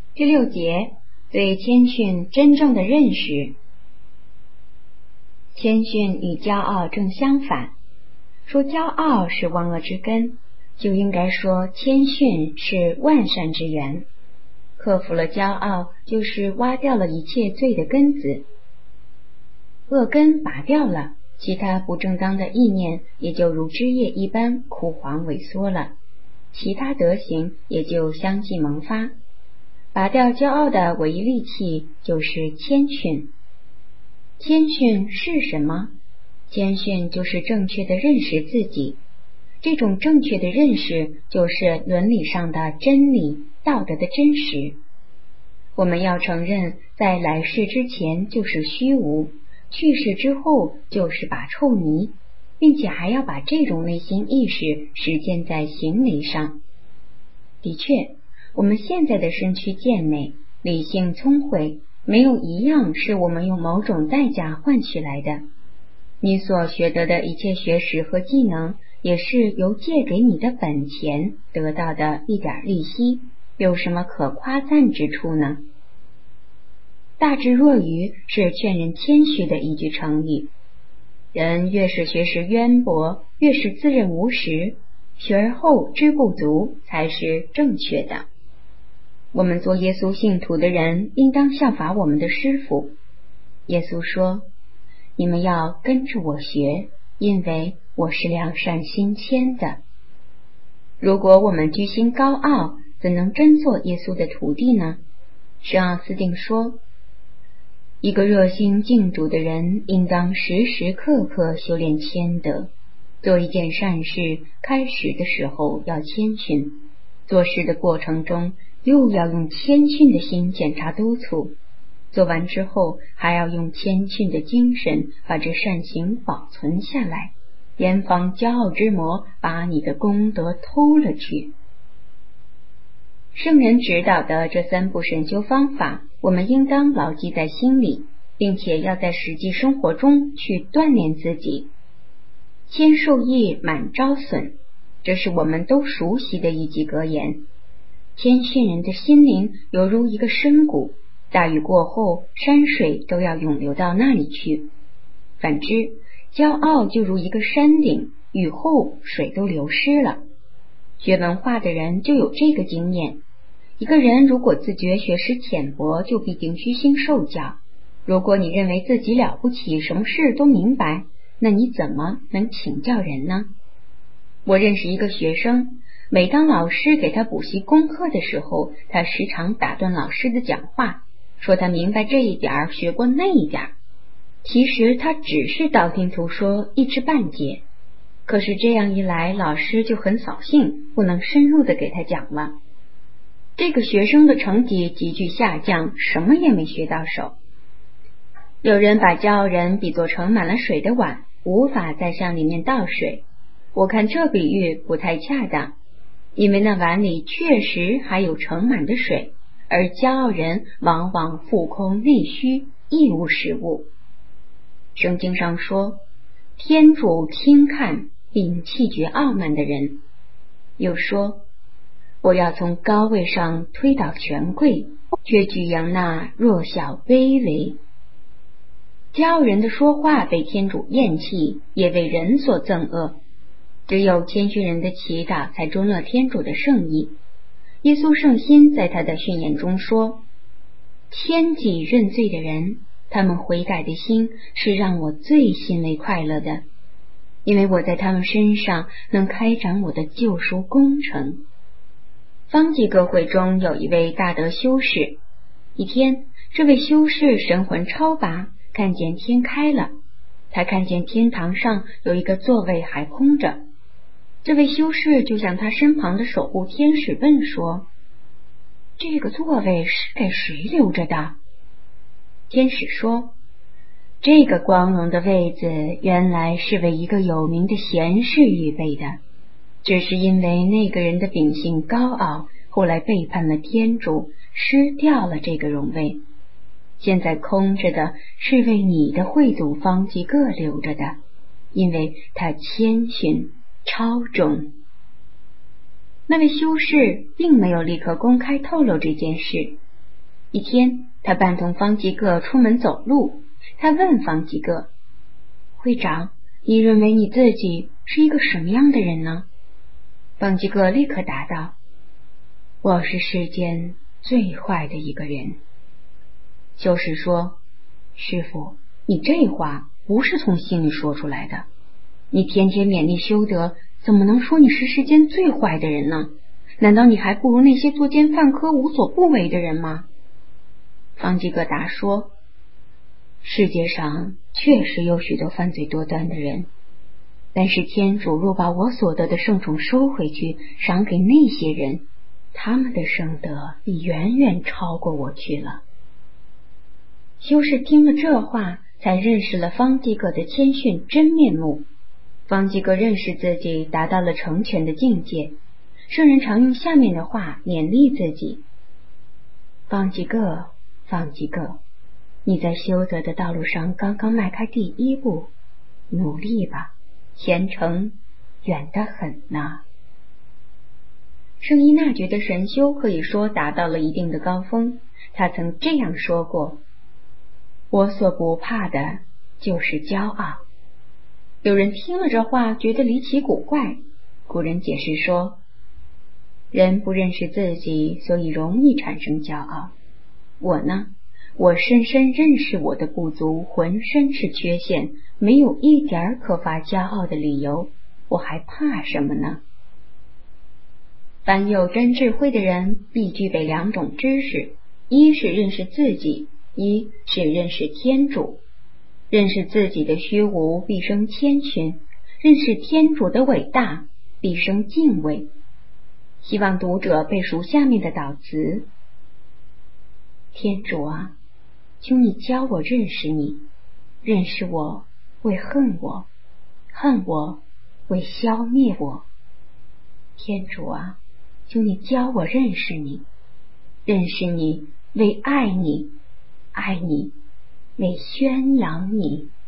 第6节，对谦逊真正的认识。谦逊与骄傲正相反，说骄傲是万恶之根，就应该说谦逊是万善之源。克服了骄傲，就是挖掉了一切罪的根子。恶根拔掉了，其他不正当的意念也就如枝叶一般枯黄萎缩了，其他德行也就相继萌发。拔掉骄傲的唯一利器就是谦逊。谦逊是什么？谦逊就是正确的认识自己，这种正确的认识就是伦理上的真理，道德的真实。我们要承认，在来世之前就是虚无，去世之后就是把臭泥，并且还要把这种内心意识实践在行为上。的确，我们现在的身躯健美，理性聪慧，没有一样是我们用某种代价换取来的。你所学得的一切学识和技能，也是由借给你的本钱得到的一点利息，有什么可夸赞之处呢？大智若愚是劝人谦虚的一句成语。人越是学识渊博，越是自认无识，学而后知不足才是正确的。我们做耶稣信徒的人，应当效法我们的师父。耶稣说，你们要跟着我学，因为我是良善心谦的。如果我们居心高傲，怎能真做耶稣的徒弟呢？圣奥斯定说，一个热心敬主的人，应当时时刻刻修炼谦德。做一件善事，开始的时候要谦逊，做事的过程中又要用谦逊的心检查督促，做完之后还要用谦逊的精神把这善行保存下来，严防骄傲之魔把你的功德偷了去。圣人指导的这3步神修方法，我们应当牢记在心里，并且要在实际生活中去锻炼自己。谦受益，满招损，这是我们都熟悉的一句格言。谦逊人的心灵犹如一个深谷，大雨过后，山水都要涌流到那里去。反之，骄傲就如一个山顶，雨后水都流失了。学文化的人就有这个经验。一个人如果自觉学识浅薄，就必定虚心受教。如果你认为自己了不起，什么事都明白，那你怎么能请教人呢？我认识一个学生，每当老师给他补习功课的时候，他时常打断老师的讲话，说他明白这一点，学过那一点。其实他只是道听途说，一知半解。可是这样一来，老师就很扫兴，不能深入的给他讲了。这个学生的成绩急剧下降，什么也没学到手。有人把骄傲人比作盛满了水的碗，无法再向里面倒水。我看这比喻不太恰当，因为那碗里确实还有盛满的水，而骄傲人往往腹空内虚，一无是物。圣经上说，天主轻看并弃绝傲慢的人。又说，我要从高位上推倒权贵，却举扬那弱小卑微。骄傲人的说话被天主厌弃，也为人所憎恶。只有谦虚人的祈祷才中了天主的圣意。耶稣圣心在他的训言中说，谦己认罪的人，他们悔改的心是让我最欣慰快乐的，因为我在他们身上能开展我的救赎工程。方济各会中有一位大德修士，一天，这位修士神魂超拔，看见天开了，他看见天堂上有一个座位还空着。这位修士就向他身旁的守护天使问说，这个座位是给谁留着的？天使说，这个光荣的位子原来是为一个有名的贤士预备的，只是因为那个人的秉性高傲，后来背叛了天主，失掉了这个荣位。现在空着的是为你的会祖方济各留着的，因为他谦逊超重。那位修士并没有立刻公开透露这件事， 一天，他伴同方济各出门走路，他问方济各：会长，你认为你自己是一个什么样的人呢？方济各立刻答道：我是世间最坏的一个人。修士说：师父，你这话不是从心里说出来的，你天天勉励修德，怎么能说你是世间最坏的人呢？难道你还不如那些作奸犯科无所不为的人吗？方济各答说：世界上确实有许多犯罪多端的人，但是天主若把我所得的圣宠收回去，赏给那些人，他们的圣德已远远超过我去了。修士听了这话，才认识了方济各的谦逊真面目。方济各认识自己达到了成全的境界，圣人常用下面的话勉励自己：方济各，方济各，你在修德的道路上刚刚迈开第一步，努力吧，前程远得很呢。圣依纳爵的神修可以说达到了一定的高峰，他曾这样说过：我所不怕的就是骄傲。有人听了这话觉得离奇古怪，古人解释说，人不认识自己，所以容易产生骄傲。我呢，我深深认识我的不足，浑身是缺陷，没有一点可发骄傲的理由，我还怕什么呢？凡有真智慧的人必具备两种知识，一是认识自己，一是认识天主。认识自己的虚无，必生谦逊；认识天主的伟大，必生敬畏。希望读者背熟下面的祷词：天主啊，求你教我认识你，认识我为恨我，恨我为消灭我。天主啊，求你教我认识你，认识你为爱你，爱你为宣扬你。